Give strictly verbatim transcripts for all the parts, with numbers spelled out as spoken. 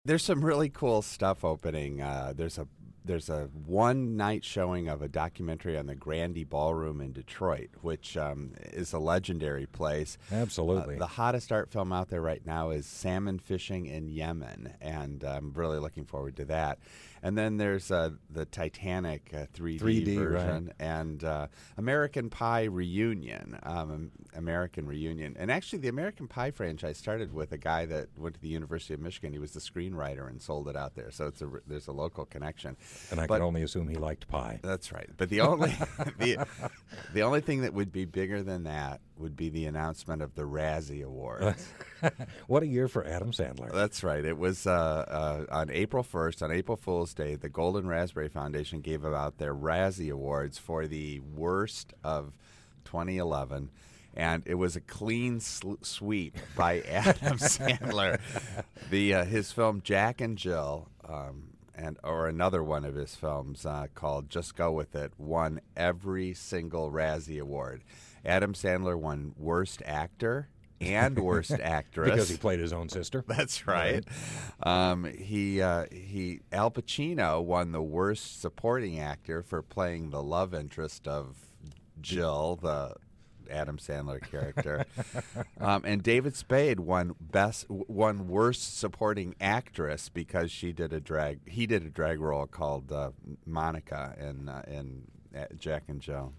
There's some really cool stuff opening. Uh, there's a there's a one night showing of a documentary on the Grandy Ballroom in Detroit, which um, is a legendary place. Absolutely. Uh, the hottest art film out there right now is Salmon Fishing in Yemen, and I'm really looking forward to that. And then there's uh, the Titanic uh, three D, three D version, right. and uh, American Pie Reunion, um, American Reunion. And actually, the American Pie franchise started with a guy that went to the University of Michigan. He was the screenwriter and sold it out there. So it's a, there's a local connection. And I but, can only assume he liked pie. That's right. But the only the, the only thing that would be bigger than that would be the announcement of the Razzie Awards. What a year for Adam Sandler. That's right. It was uh, uh, on April first, on April Fool's Day, the Golden Raspberry Foundation gave out their Razzie Awards for the worst of twenty eleven. And it was a clean sl- sweep by Adam Sandler. The uh, his film Jack and Jill, um, and or another one of his films uh, called Just Go With It, won every single Razzie Award. Adam Sandler won Worst Actor and Worst Actress because he played his own sister. That's right. Um, he uh, he Al Pacino won the Worst Supporting Actor for playing the love interest of Jill, the Adam Sandler character, um, and David Spade won best won Worst Supporting Actress because she did a drag he did a drag role called uh, Monica in uh, in uh, Jack and Jill.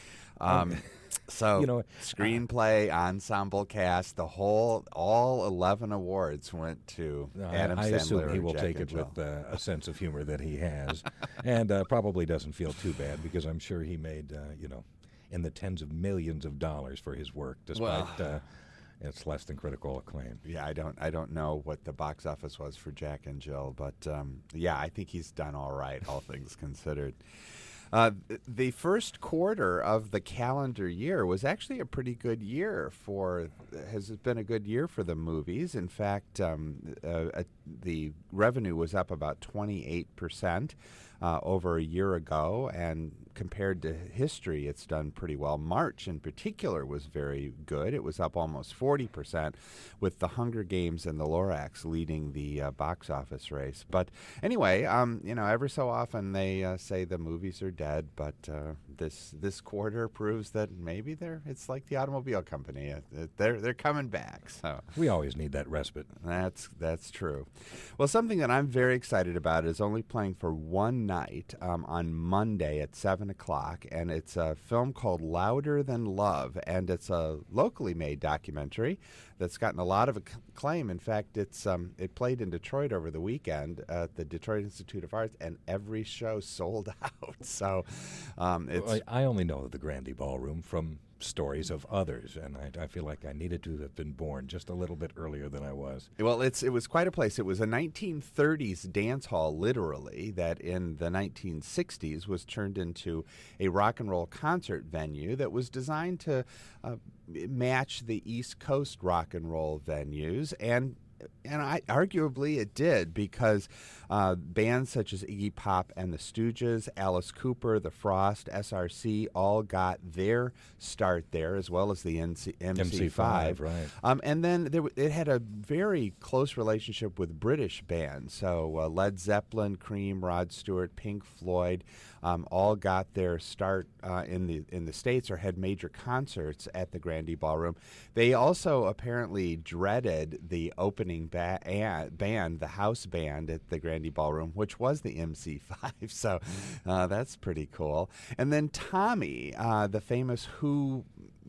Um, so you know, screenplay, uh, ensemble cast, the whole all eleven awards went to uh, Adam I Sandler. assume he will Jack take and it Jill. with uh, a sense of humor that he has, and uh, probably doesn't feel too bad because I'm sure he made uh, you know. in the tens of millions of dollars for his work, despite well, uh, its less than critical acclaim. Yeah, I don't, I don't know what the box office was for Jack and Jill, but um, yeah, I think he's done all right, all things considered. Uh, the first quarter of the calendar year was actually a pretty good year for, has been a good year for the movies. In fact, um, uh, uh, the revenue was up about twenty-eight percent uh, over a year ago, and compared to history, it's done pretty well. March, in particular, was very good. It was up almost forty percent, with The Hunger Games and The Lorax leading the uh, box office race. But anyway, um, you know, every so often they uh, say the movies are dead, but uh, this this quarter proves that maybe they're. It's like the automobile company; uh, they're they're coming back. So we always need that respite. That's that's true. Well, something that I'm very excited about is only playing for one night um, on Monday at seven o'clock, and it's a film called Louder Than Love, and it's a locally made documentary that's gotten a lot of acclaim. In fact, it's um, it played in Detroit over the weekend at the Detroit Institute of Arts, and every show sold out. So um, it's. Well, I only know the Grandy Ballroom from stories of others, and I, I feel like I needed to have been born just a little bit earlier than I was. Well, it's it was quite a place. It was a nineteen thirties dance hall, literally, that in the nineteen sixties was turned into a rock and roll concert venue that was designed to uh, match the East Coast rock and roll venues, and And I, arguably it did, because uh, bands such as Iggy Pop and the Stooges, Alice Cooper, The Frost, S R C all got their start there, as well as the M C, M C five. Right. Um, and then there, w- it had a very close relationship with British bands. So uh, Led Zeppelin, Cream, Rod Stewart, Pink Floyd, um, all got their start uh, in the in the States, or had major concerts at the Grandy Ballroom. They also apparently dreaded the opening ba- a- band, the house band at the Grandy Ballroom, which was the M C five. So uh, that's pretty cool. And then Tommy, uh, the famous Who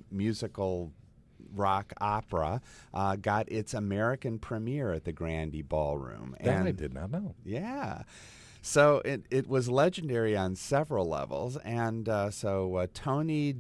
musical rock opera, uh, got its American premiere at the Grandy Ballroom. That and I did not know. Yeah. So it, it was legendary on several levels, and uh, so uh, Tony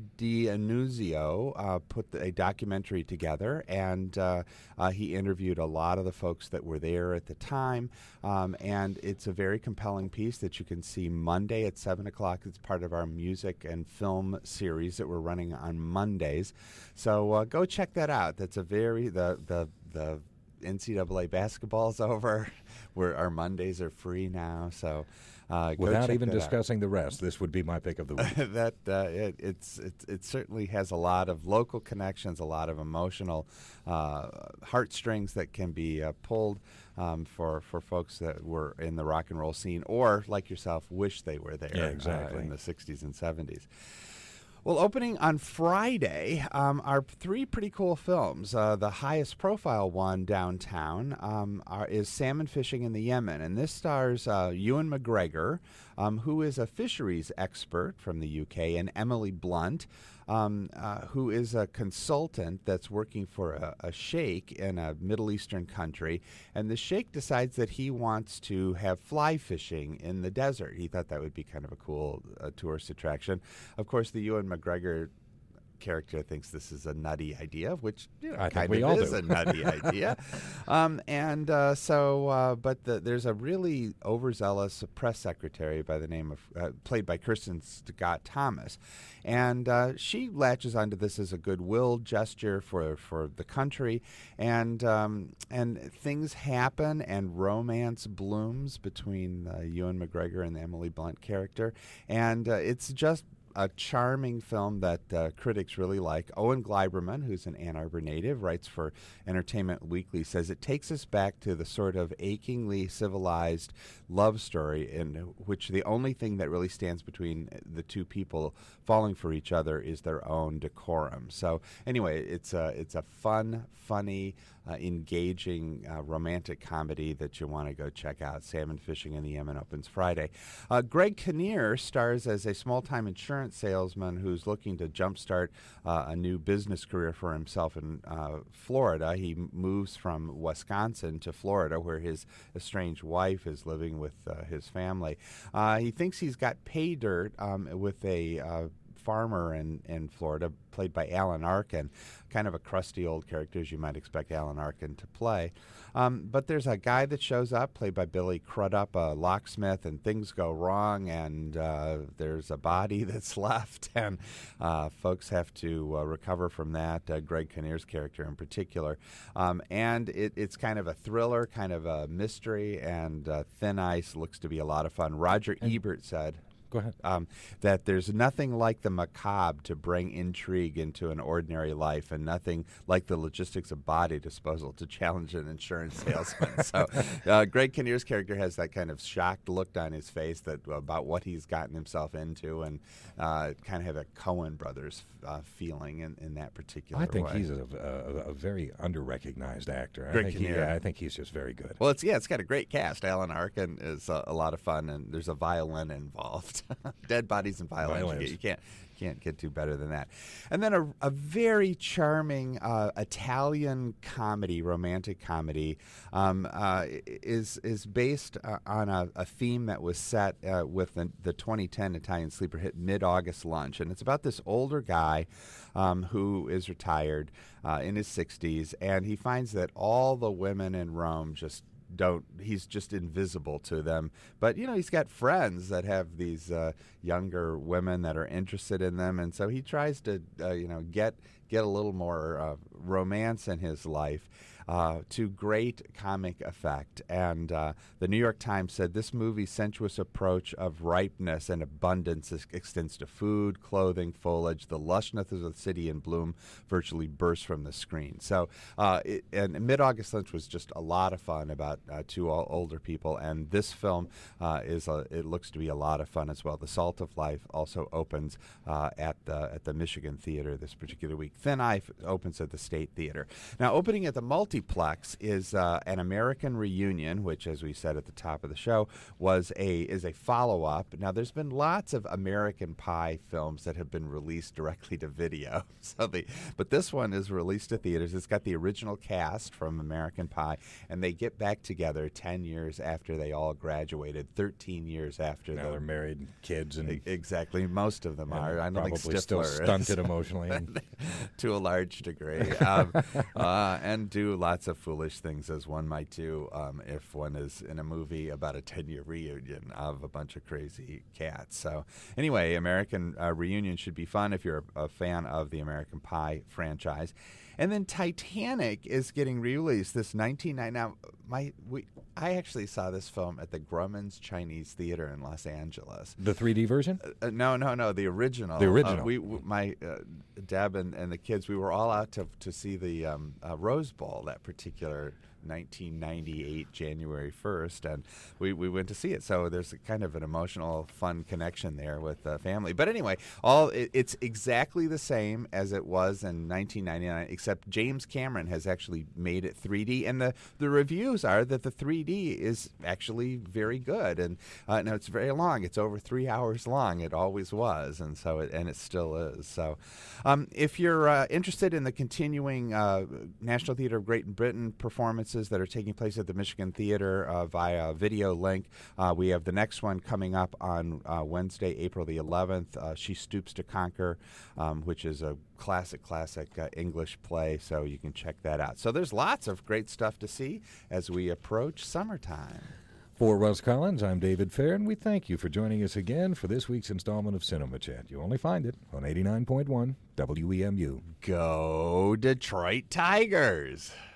D'Annunzio uh, put the, a documentary together, and uh, uh, he interviewed a lot of the folks that were there at the time, um, and it's a very compelling piece that you can see Monday at seven o'clock. It's part of our music and film series that we're running on Mondays, so uh, go check that out. That's a very, the, the, the N C double A basketball's over. Where our Mondays are free now, so uh, go without check even that out. discussing the rest, this would be my pick of the week. that uh, it, it's it, it certainly has a lot of local connections, a lot of emotional uh, heartstrings that can be uh, pulled um, for for folks that were in the rock and roll scene, or like yourself, wish they were there Yeah, exactly. uh, in the sixties and seventies. Well, opening on Friday um, are three pretty cool films. Uh, the highest profile one downtown um, are, is Salmon Fishing in the Yemen, and this stars uh, Ewan McGregor, um, who is a fisheries expert from the U K, and Emily Blunt, um, uh, who is a consultant that's working for a, a sheikh in a Middle Eastern country. And the sheikh decides that he wants to have fly fishing in the desert. He thought that would be kind of a cool uh, tourist attraction. Of course, the Ewan McGregor character thinks this is a nutty idea, which you know, I think kind we of all is do. a nutty idea. Um, and uh, so, uh, but the, there's a really overzealous press secretary by the name of, uh, played by Kirsten Scott Thomas, and uh, she latches onto this as a goodwill gesture for for the country, and um, and things happen, and romance blooms between uh, Ewan McGregor and the Emily Blunt character, and uh, it's just a charming film that uh, critics really like. Owen Gleiberman, who's an Ann Arbor native, writes for Entertainment Weekly, says it takes us back to the sort of achingly civilized love story in which the only thing that really stands between the two people falling for each other is their own decorum. So anyway, it's a, it's a fun, funny, uh, engaging uh, romantic comedy that you want to go check out. Salmon Fishing in the Yemen opens Friday. Uh, Greg Kinnear stars as a small-time insurance salesman who's looking to jumpstart uh, a new business career for himself in uh, Florida. He m- moves from Wisconsin to Florida, where his estranged wife is living with uh, his family. Uh, he thinks he's got pay dirt um, with a uh, farmer in, in Florida, played by Alan Arkin, kind of a crusty old character as you might expect Alan Arkin to play. Um, but there's a guy that shows up, played by Billy Crudup, a locksmith, and things go wrong, and uh, there's a body that's left, and uh, folks have to uh, recover from that, uh, Greg Kinnear's character in particular. Um, and it, it's kind of a thriller, kind of a mystery, and uh, Thin Ice looks to be a lot of fun. Roger Ebert said, Go ahead. Um, that there's nothing like the macabre to bring intrigue into an ordinary life, and nothing like the logistics of body disposal to challenge an insurance salesman. So uh, Greg Kinnear's character has that kind of shocked look on his face that about what he's gotten himself into, and uh, kind of have a Coen Brothers uh, feeling in, in that particular I think way. he's a, a, a very under-recognized actor. I Greg think, he, Kinnear. yeah, I think he's just very good. Well, it's yeah, it's got a great cast. Alan Arkin is uh, a lot of fun, and there's a violin involved. Dead bodies and violins. Violins. You can't can't get too better than that. And then a, a very charming uh, Italian comedy, romantic comedy, um, uh, is is based uh, on a, a theme that was set uh, with the, the twenty ten Italian sleeper hit Mid-August Lunch, and it's about this older guy um, who is retired uh, in his sixties, and he finds that all the women in Rome just don't he's just invisible to them, but you know he's got friends that have these uh, younger women that are interested in them, and so he tries to uh, you know get get a little more uh, romance in his life uh, to great comic effect. And uh, the New York Times said this movie's sensuous approach of ripeness and abundance is, extends to food, clothing, foliage. The lushness of the city in bloom virtually bursts from the screen. So uh, it, and Mid-August Lunch was just a lot of fun about uh, two all older people, and this film uh, is a, it looks to be a lot of fun as well. The Salt of Life also opens uh, at the at the Michigan Theater this particular week. Thin Ice opens at the State Theater. Now, opening at the Multiplex is uh, An American Reunion, which, as we said at the top of the show, was a is a follow up. Now, there's been lots of American Pie films that have been released directly to video, so the but this one is released to theaters. It's got the original cast from American Pie, and they get back together ten years after they all graduated, thirteen years after Now the they're married, kids, and E- Exactly, most of them and are. I don't probably think Stifler still is. stunted emotionally. And to a large degree, um, uh, and do lots of foolish things as one might do um, if one is in a movie about a ten-year reunion of a bunch of crazy cats. So anyway, American uh, Reunion should be fun if you're a, a fan of the American Pie franchise. And then Titanic is getting released this nineteen ninety. Now, my we I actually saw this film at the Grumman's Chinese Theater in Los Angeles. The three D version? Uh, no, no, no, the original. The original. Uh, we, w- my uh, Deb and, and the kids, we were all out to to see the um, uh, Rose Bowl that particular nineteen ninety-eight January first, and we, we went to see it. So there's a kind of an emotional, fun connection there with the family. But anyway, all it, it's exactly the same as it was in nineteen ninety-nine, except James Cameron has actually made it three D, and the, the reviews are that the three D is actually very good. And uh, no, it's very long. It's over three hours long. It always was, and so it, and it still is. So um, if you're uh, interested in the continuing uh, National Theatre of Great Britain performance that are taking place at the Michigan Theater uh, via video link. Uh, we have the next one coming up on uh, Wednesday, April the eleventh, uh, She Stoops to Conquer, um, which is a classic, classic uh, English play, so you can check that out. So there's lots of great stuff to see as we approach summertime. For Russ Collins, I'm David Fair, and we thank you for joining us again for this week's installment of Cinema Chat. You only find it on eighty-nine point one W E M U. Go Detroit Tigers!